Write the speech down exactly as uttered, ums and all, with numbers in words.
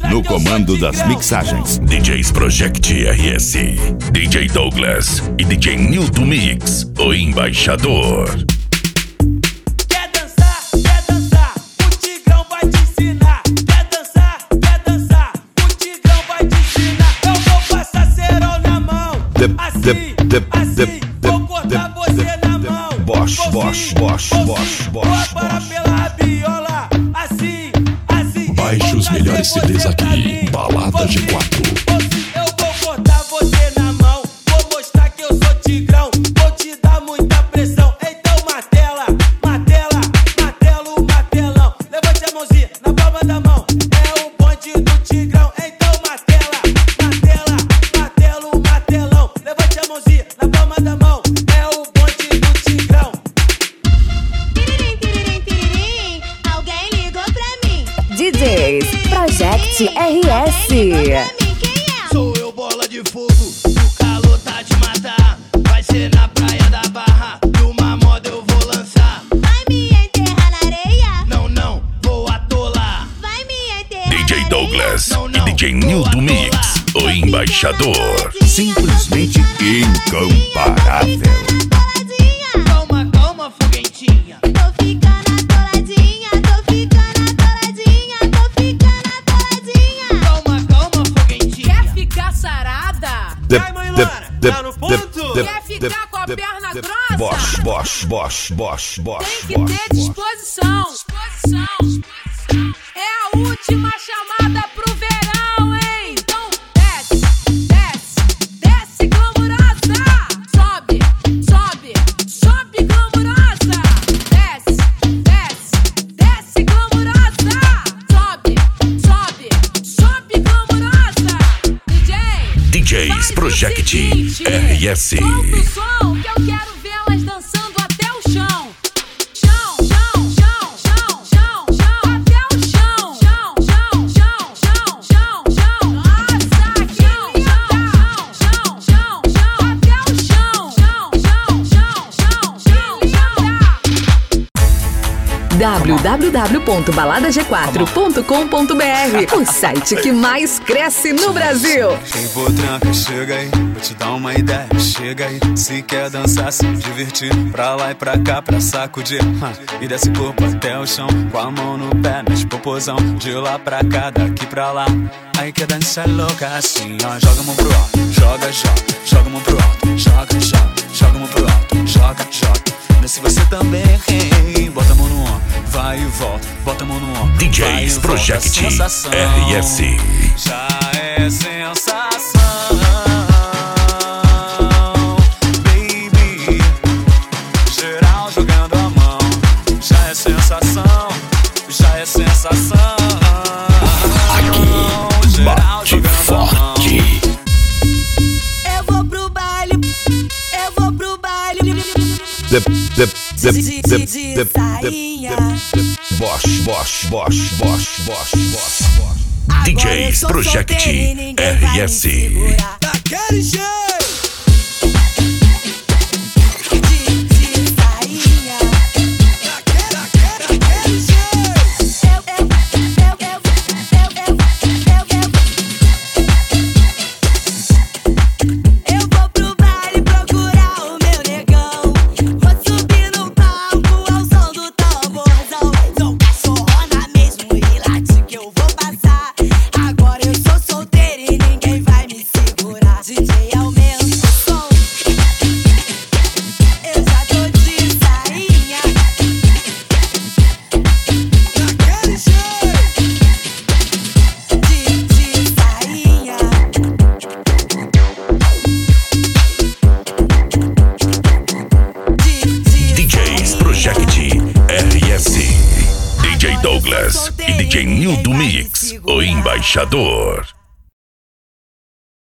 no comando das mixagens. D Js Project R S, D J Douglas e D J Nilton Mix, o embaixador. Quer dançar, quer dançar, o Tigrão vai te ensinar. Quer dançar, quer dançar, o Tigrão vai te ensinar. Eu vou passar cerol na mão, assim, assim, vou cortar você na mão. Bosch, Bosch, Bosch, Bosch, Vou parar pela rabiola, assim, assim. Baixe os melhores C Ds aqui, Balada G quatro. Eu vou cortar você na mão, vou mostrar que eu sou Tigrão, vou te dar muita pressão. Então martela, martela, martelo, martelão. Levante a mãozinha na palma da mão, é o bonde do Tigrão. Então martela, martela, martelo, martelão. Levante a mãozinha na palma da mão, é o bonde do Tigrão. Tiririm, tiririm, tiririm, alguém ligou pra mim. D Js Project R S. Quem é? Sou eu, bola de fogo, o calor tá de matar. Vai ser na praia da Barra, numa moda eu vou lançar. Vai me enterrar na areia? Não, não, vou atolar. Vai me enterrar D J na Douglas Não, e não, D J Nilton Mix, o embaixador. Simplesmente incomparável. Calma, calma, foguentinha. Tô ficando atoladinha, tô ficando atoladinha, tô ficando atoladinha. Calma, calma, foguentinha. Quer ficar sarada? Vai, mãe Lara, tá no ponto? Quer ficar com a perna grossa? Bosch, Bosch, Bosch, Bosch, Bosch, Tem que Bosch, ter Bosch. disposição. Disposição. É a última chamada pro verão, hein? Então desce, desce, desce glamurosa. Sobe, sobe, sobe glamurosa. Desce, desce, desce glamurosa. Sobe, sobe, sobe glamurosa. D J, D Js faz o Project seguinte, R S. solta o som que eu quero vê-las dançando até o chão. Chão, chão, chão, chão, chão, chão, até o chão. Chão, chão, chão, chão, chão, chão. Nossa, chão, chão, chão, chão, chão, até o chão. Chão, chão, chão, chão, chão, chão. w w w ponto balada g quatro ponto com ponto b r, o site que mais cresce no Brasil. Quem for tranca, chega aí, vou te dar uma ideia, chega aí. Se quer dançar, se divertir, pra lá e pra cá, pra sacudir, hum, e desce corpo até o chão, com a mão no pé, mexe popozão, de lá pra cá, daqui pra lá. Aí quer dançar louca assim, ó, joga a mão pro alto, joga, joga, joga a mão pro alto, joga, joga, joga a mão pro alto, joga, joga. Desce você também, hey, bota a mão no ombro, vai e volta, bota a mão no ombro, D Js vai e volta, Project sensação R S. já é sensação, baby. Geral jogando a mão, já é sensação, já é sensação. Aqui, bate forte. Eu vou pro baile, eu vou pro baile. Dip, dip, dip, De- dip, de- dip, de dip, sainha. dip. Bosch, Bosch, Bosch, Bosch, Bosch, Bosch, Bosch. D Agora eu Js sou Project solteira e ninguém vai me R S. segurar. Daquele jeito. De- de sainha. Daquele jeito. Eu, eu, eu, eu, eu, eu, eu, eu vou pro baile procurar o meu negão. Vou subir no palco ao som do tamborzão. Sou cachorrona mesmo e late que eu vou passar. Agora eu sou solteira e ninguém vai me segurar. D J aumenta o som, eu já tô de sainha. Daquele jeito. De, de sainha. De, de D Js Project R S. D J Douglas e D J Nilton Mix, o embaixador.